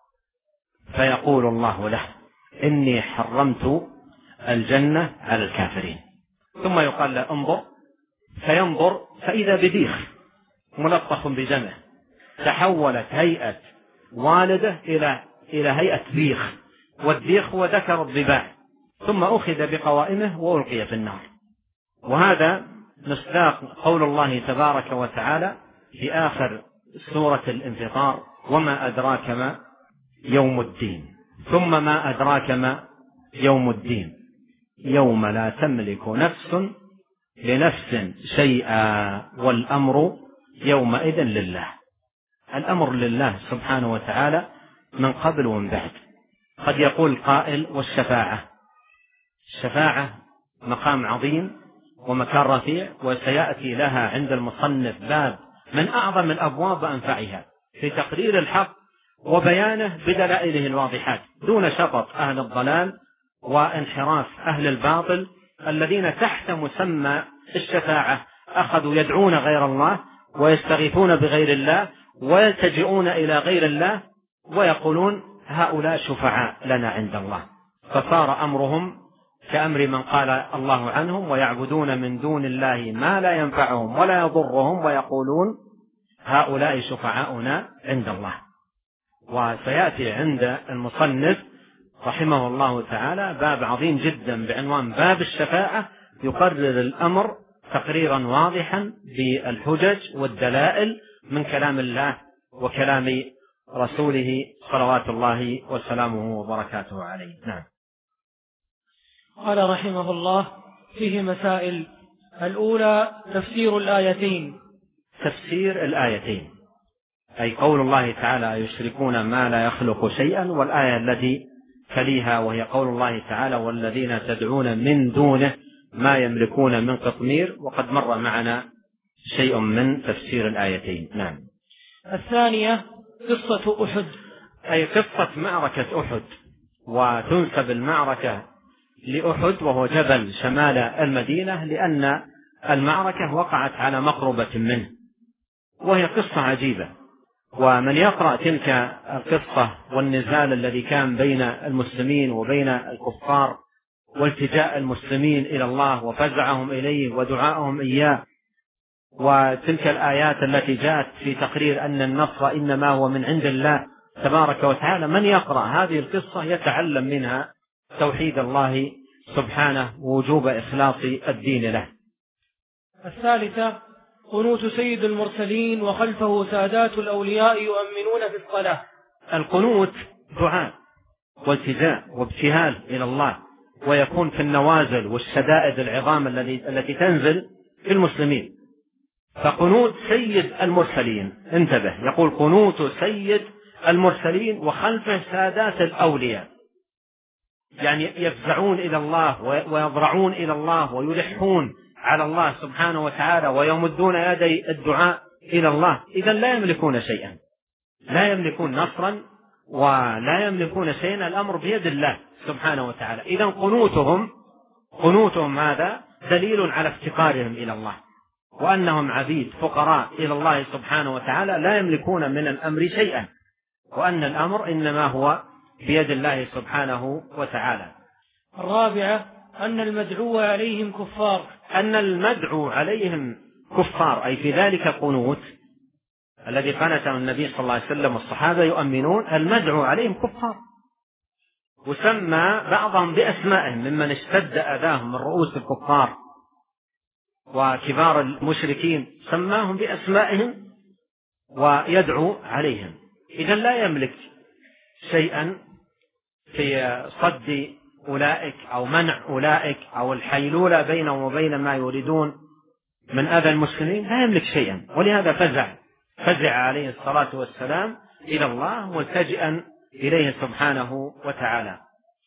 [SPEAKER 1] فيقول الله له إني حرمت الجنة على الكافرين. ثم يقال له انظر، فينظر فإذا بديخ ملطخ بدمه، تحولت هيئة والده إلى إلى هيئة ديخ، والديخ هو ذكر الضباع، ثم أخذ بقوائمه وألقي في النار. وهذا مصداق قول الله تبارك وتعالى في آخر سورة الانفطار وما أدراك ما يوم الدين، ثم ما أدراك ما يوم الدين يوم لا تملك نفس لنفس شيئا والأمر يومئذ لله. الأمر لله سبحانه وتعالى من قبل ومن بعد. قد يقول قائل والشفاعة، الشفاعة مقام عظيم ومكان رفيع، وسيأتي لها عند المصنف باب من أعظم الأبواب وأنفعها في تقرير الحق وبيانه بدلائله الواضحات دون شطط أهل الضلال وانحراف أهل الباطل الذين تحت مسمى الشفاعة أخذوا يدعون غير الله ويستغيثون بغير الله ويلتجئون إلى غير الله ويقولون هؤلاء شفعاء لنا عند الله، فصار أمرهم كأمر من قال الله عنهم ويعبدون من دون الله ما لا ينفعهم ولا يضرهم ويقولون هؤلاء شفعاؤنا عند الله. وسيأتي عند المصنف رحمه الله تعالى باب عظيم جدا بعنوان باب الشفاعة يقرر الأمر تقريرا واضحا بالحجج والدلائل من كلام الله وكلام رسوله صلوات الله وسلامه وبركاته عليه. نعم.
[SPEAKER 2] قال رحمه الله فيه مسائل. الأولى تفسير الآيتين.
[SPEAKER 1] تفسير الآيتين أي قول الله تعالى يشركون ما لا يخلق شيئا، والآية التي تليها وهي قول الله تعالى والذين تدعون من دونه ما يملكون من قطمير، وقد مر معنا شيء من تفسير الآيتين. نعم.
[SPEAKER 2] الثانية قصة أحد
[SPEAKER 1] أي قصة معركة أحد، وتنسب المعركة لأحد وهو جبل شمال المدينة لأن المعركة وقعت على مقربة منه، وهي قصة عجيبة. ومن يقرأ تلك القصة والنزال الذي كان بين المسلمين وبين الكفار والتجاء المسلمين إلى الله وفزعهم إليه ودعائهم إياه، وتلك الآيات التي جاءت في تقرير أن النصر إنما هو من عند الله تبارك وتعالى، من يقرأ هذه القصة يتعلم منها توحيد الله سبحانه ووجوب إخلاص الدين له.
[SPEAKER 2] الثالثة قنوت سيد المرسلين وخلفه سادات الأولياء يؤمنون في الصلاة.
[SPEAKER 1] القنوت دعاء والتجاء وابتهال إلى الله، ويكون في النوازل والشدائد العظام التي تنزل في المسلمين. فقنوت سيد المرسلين، انتبه، يقول قنوت سيد المرسلين وخلفه سادات الأولياء، يعني يفزعون إلى الله ويضرعون إلى الله ويلحون على الله سبحانه وتعالى ويمدون يدي الدعاء إلى الله إذا لا يملكون شيئا، لا يملكون نصرا ولا يملكون شيئا، الأمر بيد الله سبحانه وتعالى. إذا قنوتهم قنوتهم هذا دليل على افتقارهم إلى الله، وأنهم عبيد فقراء إلى الله سبحانه وتعالى لا يملكون من الأمر شيئا، وأن الأمر إنما هو بيد الله سبحانه وتعالى.
[SPEAKER 2] الرابعة أن المدعو عليهم كفار،
[SPEAKER 1] أن المدعو عليهم كفار، أي في ذلك قنوت الذي قنته النبي صلى الله عليه وسلم والصحابة يؤمنون، المدعو عليهم كفار، وسمى بعضهم بأسمائهم ممن اشتد أذاهم من رؤوس الكفار وكبار المشركين، سماهم بأسمائهم ويدعو عليهم. إذا لا يملك شيئا في صد أولئك أو منع أولئك أو الحيلولة بينهم وبين ما يريدون من أذى المسلمين، لا يملك شيئا. ولهذا فزع فزع عليه الصلاة والسلام إلى الله ملتجئا إليه سبحانه وتعالى.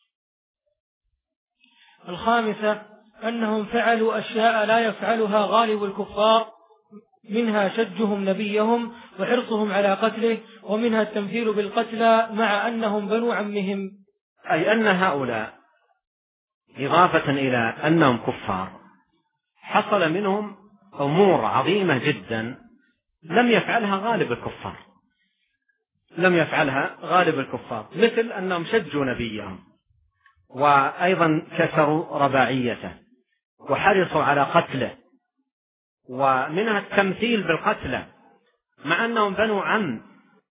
[SPEAKER 2] الخامسة أنهم فعلوا أشياء لا يفعلها غالب الكفار، منها شجهم نبيهم وحرصهم على قتله، ومنها التمثيل بالقتلى مع أنهم بنو عمهم.
[SPEAKER 1] أي أن هؤلاء إضافة إلى أنهم كفار حصل منهم أمور عظيمة جدا لم يفعلها غالب الكفار لم يفعلها غالب الكفار مثل أنهم شجوا نبيهم، وأيضا كسروا رباعيته وحرصوا على قتله، ومنها التمثيل بالقتلى مع أنهم بنو عم.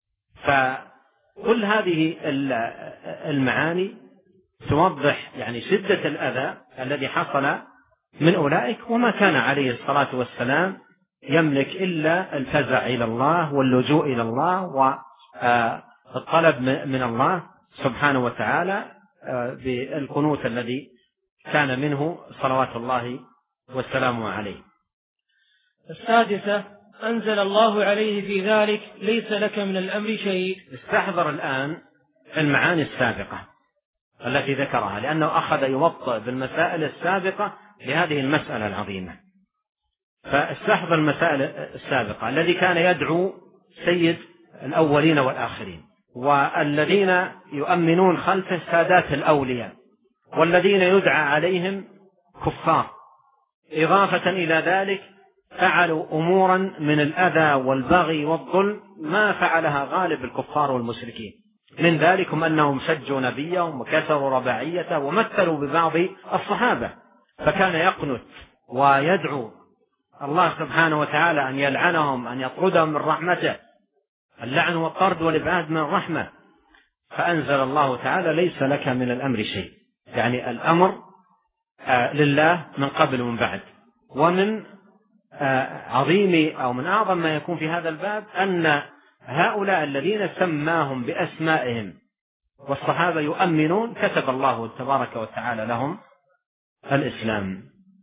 [SPEAKER 1] فكل هذه المعاني توضح يعني شدة الأذى الذي حصل من أولئك، وما كان عليه الصلاة والسلام يملك إلا الفزع إلى الله واللجوء إلى الله والطلب من الله سبحانه وتعالى بالقنوت الذي كان منه صلوات الله والسلام عليه.
[SPEAKER 2] السادسة أنزل الله عليه في ذلك ليس لك من الأمر شيء.
[SPEAKER 1] استحضر الآن المعاني السابقة التي ذكرها، لأنه أخذ يوطئ بالمسائل السابقة لهذه المسألة العظيمة. فاستحضر المسائل السابقة الذي كان يدعو سيد الأولين والآخرين، والذين يؤمنون خلفه سادات الأولياء، والذين يدعى عليهم كفار. إضافة إلى ذلك فعلوا أمورا من الأذى والبغي والظلم ما فعلها غالب الكفار والمشركين، من ذلكم أنهم شجوا نبيهم وكسروا رباعيته ومثلوا ببعض الصحابة، فكان يقنت ويدعو الله سبحانه وتعالى أن يلعنهم، أن يطردهم من رحمته، اللعن والطرد والإبعاد من الرحمة. فأنزل الله تعالى ليس لك من الأمر شيء، يعني الأمر آه لله من قبل ومن بعد. ومن آه عظيم أو من أعظم ما يكون في هذا الباب أن هؤلاء الذين سماهم بأسمائهم والصحابة يؤمنون كتب الله تبارك وتعالى لهم الإسلام.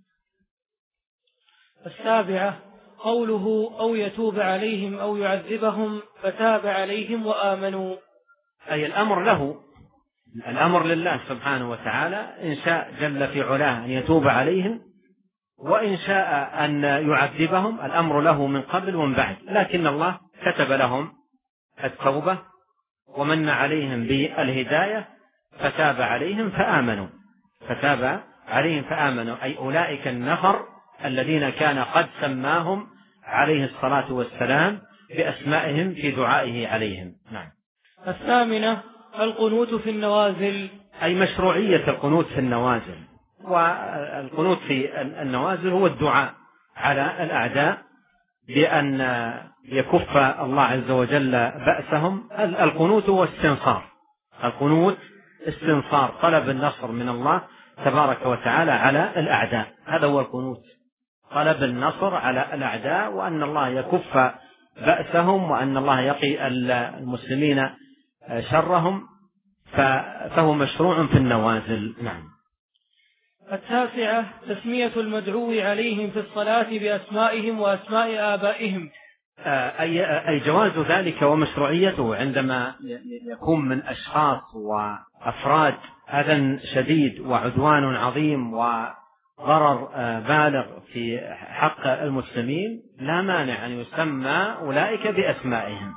[SPEAKER 2] السابعة قوله أو يتوب عليهم أو يعذبهم فتاب عليهم وآمنوا،
[SPEAKER 1] أي الأمر له، الأمر لله سبحانه وتعالى، إن شاء جل في علاه أن يتوب عليهم، وإن شاء أن يعذبهم الأمر له من قبل ومن بعد، لكن الله كتب لهم التوبة ومن عليهم بالهداية فتاب عليهم فآمنوا فتاب عليهم فآمنوا أي أولئك النفر الذين كان قد سماهم عليه الصلاة والسلام بأسمائهم في دعائه عليهم. نعم.
[SPEAKER 2] الثامنة القنوت في النوازل،
[SPEAKER 1] أي مشروعية القنوت في النوازل. والقنوت في النوازل هو الدعاء على الأعداء بأن يكف الله عز وجل بأسهم. القنوت هو استنصار، القنوت استنصار طلب النصر من الله تبارك وتعالى على الأعداء، هذا هو القنوت، طلب النصر على الأعداء، وأن الله يكف بأسهم وأن الله يقي المسلمين شرهم، فهو مشروع في النوازل. نعم.
[SPEAKER 2] التاسعة تسمية المدعو عليهم في الصلاة بأسمائهم وأسماء آبائهم،
[SPEAKER 1] أي جواز ذلك ومشروعيته عندما يكون من أشخاص وأفراد أذى شديد وعدوان عظيم ضرر بالغ في حق المسلمين لا مانع أن يسمى أولئك بأسمائهم.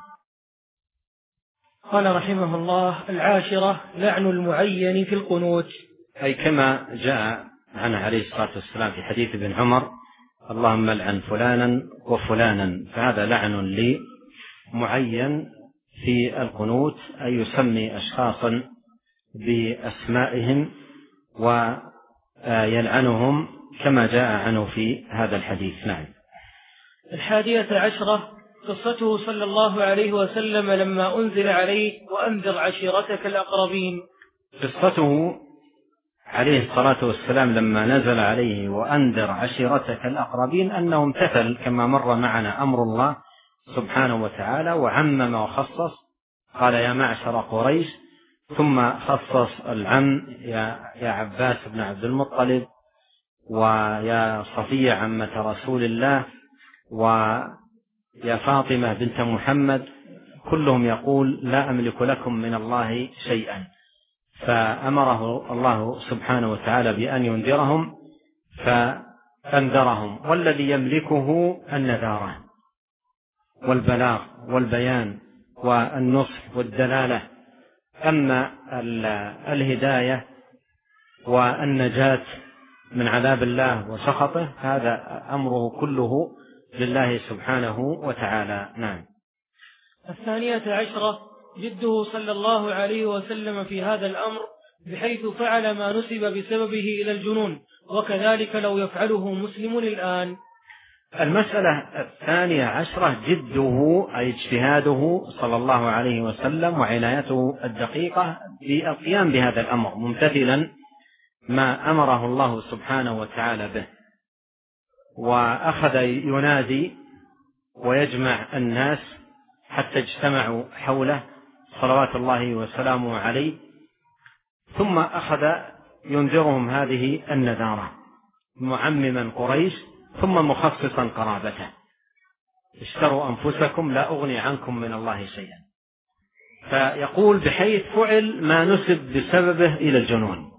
[SPEAKER 2] قال رحمه الله: العاشرة لعن المعين في القنوت،
[SPEAKER 1] أي كما جاء عنه عليه الصلاة والسلام في حديث ابن عمر: اللهم لعن فلانا وفلانا. فهذا لعن لمعين في القنوت، أي يسمي أشخاصا بأسمائهم ويلعنهم كما جاء عنه في هذا الحديث. نعم.
[SPEAKER 2] الحادية عشرة قصته صلى الله عليه وسلم لما أنزل عليه: وأنذر عشيرتك الأقربين.
[SPEAKER 1] قصته عليه الصلاة والسلام لما نزل عليه: وأنذر عشيرتك الأقربين، أنه امتثل كما مر معنا أمر الله سبحانه وتعالى وعمم وخصص، قال: يا معشر قريش، ثم خصص العم: يا, يا عباس بن عبد المطلب، ويا صفية عمة رسول الله، ويا فاطمة بنت محمد، كلهم يقول: لا أملك لكم من الله شيئا. فأمره الله سبحانه وتعالى بأن ينذرهم فأنذرهم، والذي يملكه النذارة والبلاغ والبيان والنصح والدلالة. أما الهداية والنجاة من عذاب الله وسخطه هذا أمره كله لله سبحانه وتعالى. نعم.
[SPEAKER 2] الثانية عشرة جده صلى الله عليه وسلم في هذا الأمر، بحيث فعل ما نسب بسببه إلى الجنون، وكذلك لو يفعله مسلم الآن.
[SPEAKER 1] المسألة الثانية عشرة جده أي اجتهاده صلى الله عليه وسلم وعنايته الدقيقة بالقيام بهذا الأمر، ممتثلا ما أمره الله سبحانه وتعالى به، وأخذ ينادي ويجمع الناس حتى اجتمعوا حوله صلوات الله وسلامه عليه، ثم أخذ ينذرهم هذه النذارة معمما قريش ثم مخصصا قرابته: اشتروا أنفسكم لا أغني عنكم من الله شيئا. فيقول: بحيث فعل ما نسب بسببه إلى الجنون.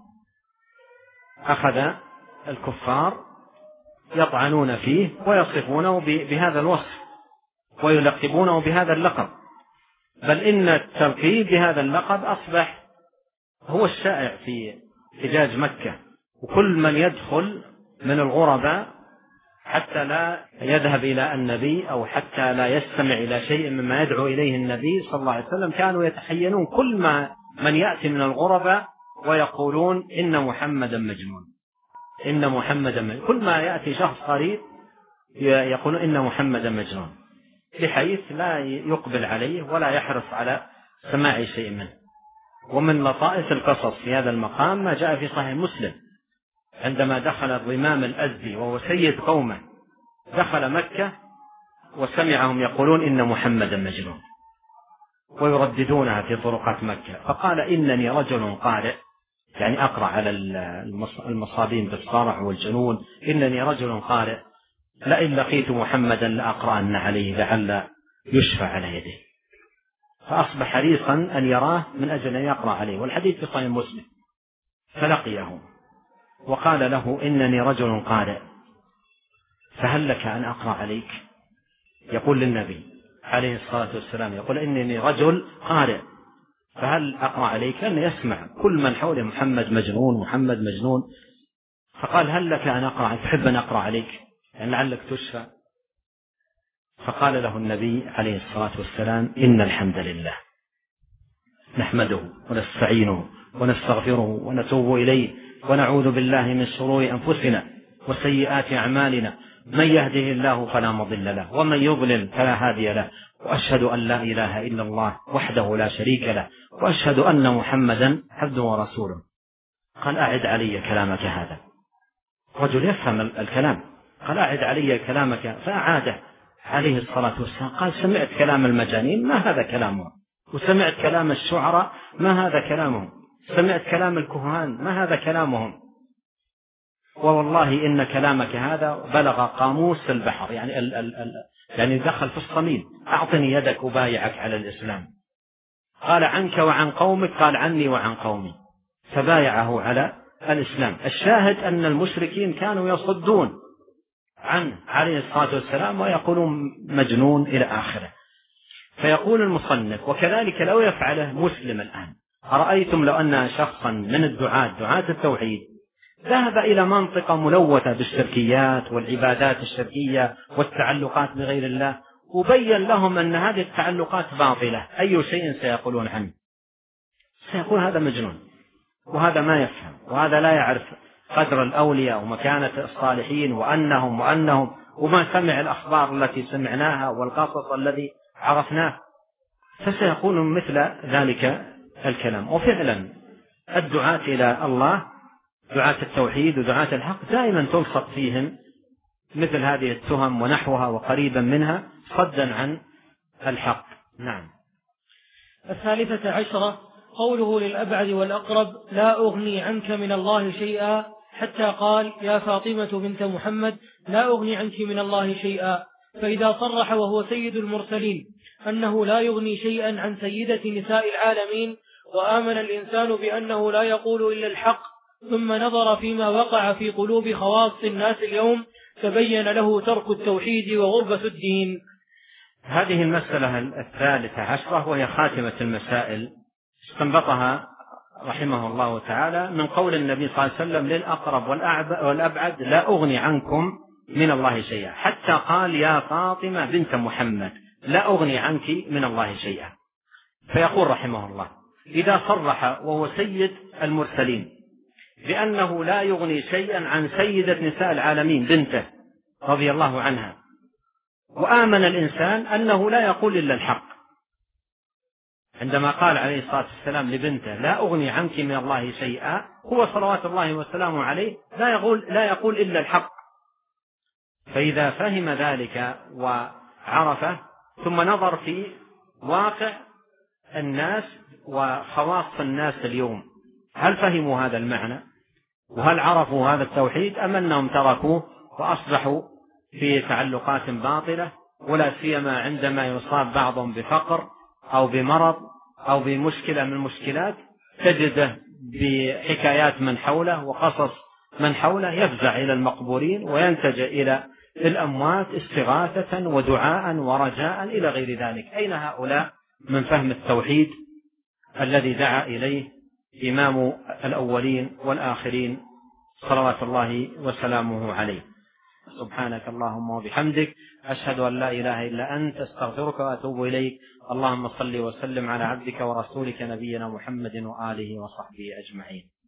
[SPEAKER 1] أخذ الكفار يطعنون فيه ويصفونه بهذا الوصف ويلقبونه بهذا اللقب، بل إن التلقيب بهذا اللقب أصبح هو الشائع في حجاج مكة، وكل من يدخل من الغرباء حتى لا يذهب إلى النبي أو حتى لا يستمع إلى شيء مما يدعو إليه النبي صلى الله عليه وسلم كانوا يتحينون كل ما من يأتي من الغرباء ويقولون: إن محمدا مجنون، إن محمدا مجنون. كل ما يأتي شخص غريب يقولون: إن محمدا مجنون، بحيث لا يقبل عليه ولا يحرص على سماع شيء منه. ومن لطائف القصص في هذا المقام ما جاء في صحيح مسلم عندما دخل الضمام الأزدي وهو سيد قومه، دخل مكة وسمعهم يقولون: إن محمدا مجنون، ويرددونها في طرقات مكة، فقال: إنني رجل قارئ، يعني أقرأ على المصابين بالصرع والجنون، إنني رجل قارئ، لئن لقيت محمدا لأقرأن عليه لعل يشفى على يده. فأصبح حريصا أن يراه من أجل أن يقرأ عليه، والحديث في صحيح مسلم. فلقيه وقال له: إنني رجل قارئ، فهل لك أن أقرأ عليك؟ يقول للنبي عليه الصلاة والسلام، يقول: إنني رجل قارئ، فهل أقرأ عليك؟ لأنه يسمع كل من حوله: محمد مجنون، محمد مجنون. فقال: هل لك أن أقرأ؟ تحب أن أقرأ عليك يعني لعلك تشفى؟ فقال له النبي عليه الصلاة والسلام: إن الحمد لله نحمده ونستعينه ونستغفره ونتوب إليه ونعوذ بالله من شرور أنفسنا وسيئات أعمالنا، من يهده الله فلا مضل له ومن يضلل فلا هادي له، وأشهد أن لا إله إلا الله وحده لا شريك له، وأشهد أن محمدا عبده ورسوله. قال: أعد علي كلامك هذا. رجل يفهم الكلام، قال: أعد علي كلامك، فأعاده عليه الصلاة والسلام. قال: سمعت كلام المجانين، ما هذا كلامهم، وسمعت كلام الشعراء، ما هذا كلامهم، سمعت كلام الكهان، ما هذا كلامهم، ووالله إن كلامك هذا بلغ قاموس البحر، يعني ال ال ال يعني دخل في الصميم. أعطني يدك أبايعك على الإسلام. قال: عنك وعن قومك؟ قال: عني وعن قومي. فبايعه على الإسلام. الشاهد أن المشركين كانوا يصدون عنه عليه الصلاة والسلام ويقولون مجنون إلى آخره. فيقول المصنف: وكذلك لو يفعله مسلم الآن. أرأيتم لو أن شخصا من الدعاة دعاة التوحيد ذهب إلى منطقة ملوثة بالشركيات والعبادات الشركية والتعلقات بغير الله وبين لهم أن هذه التعلقات باطلة، أي شيء سيقولون عنه؟ سيقول هذا مجنون، وهذا ما يفهم، وهذا لا يعرف قدر الأولياء ومكانة الصالحين وأنهم وأنهم وما سمع الأخبار التي سمعناها والقصص الذي عرفناه. فسيقول مثل ذلك الكلام. وفعلا الدعاة إلى الله، دعاة التوحيد ودعاة الحق، دائما تلصق فيهم مثل هذه التهم ونحوها وقريبا منها صدا عن الحق. نعم.
[SPEAKER 2] الثالثة عشرة قوله للأبعد والأقرب: لا أغني عنك من الله شيئا، حتى قال: يا فاطمة بنت محمد لا أغني عنك من الله شيئا. فإذا صرح وهو سيد المرسلين أنه لا يغني شيئا عن سيدة نساء العالمين، وآمن الإنسان بأنه لا يقول إلا الحق، ثم نظر فيما وقع في قلوب خواص الناس اليوم، تبين له ترك التوحيد وغربة الدين.
[SPEAKER 1] هذه المسألة الثالثة عشرة وهي خاتمة المسائل استنبطها رحمه الله تعالى من قول النبي صلى الله عليه وسلم للأقرب والأبعد: لا أغني عنكم من الله شيئا، حتى قال: يا فاطمة بنت محمد لا أغني عنك من الله شيئا. فيقول رحمه الله: إذا صرح وهو سيد المرسلين بأنه لا يغني شيئا عن سيدة نساء العالمين بنته رضي الله عنها، وآمن الإنسان أنه لا يقول إلا الحق، عندما قال عليه الصلاة والسلام لبنته: لا أغني عنك من الله شيئا، هو صلوات الله وسلامه عليه لا يقول, لا يقول إلا الحق. فإذا فهم ذلك وعرفه ثم نظر في واقع الناس وخواص الناس اليوم، هل فهموا هذا المعنى؟ وهل عرفوا هذا التوحيد؟ أم أنهم تركوه وأصبحوا في تعلقات باطلة، ولا سيما عندما يصاب بعضهم بفقر أو بمرض أو بمشكلة من المشكلات تجده بحكايات من حوله وقصص من حوله يفزع إلى المقبورين وينتج إلى الأموات استغاثة ودعاء ورجاء إلى غير ذلك. أين هؤلاء من فهم التوحيد الذي دعا إليه إمام الأولين والآخرين صلوات الله وسلامه عليه؟ سبحانك اللهم وبحمدك، أشهد أن لا إله إلا أنت، أستغفرك وأتوب إليك. اللهم صل وسلم على عبدك ورسولك نبينا محمد وآله وصحبه أجمعين.